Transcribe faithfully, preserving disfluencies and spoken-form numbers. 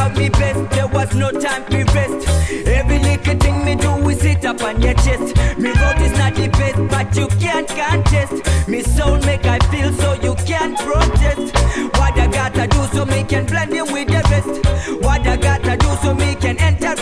out me best, there was no time to rest. Every little thing me do is sit up on your chest. Me road is not the best, but you can't contest. Me soul make I feel so you can't protest. What I gotta do so me can blend in with the rest. What I gotta do so me can enter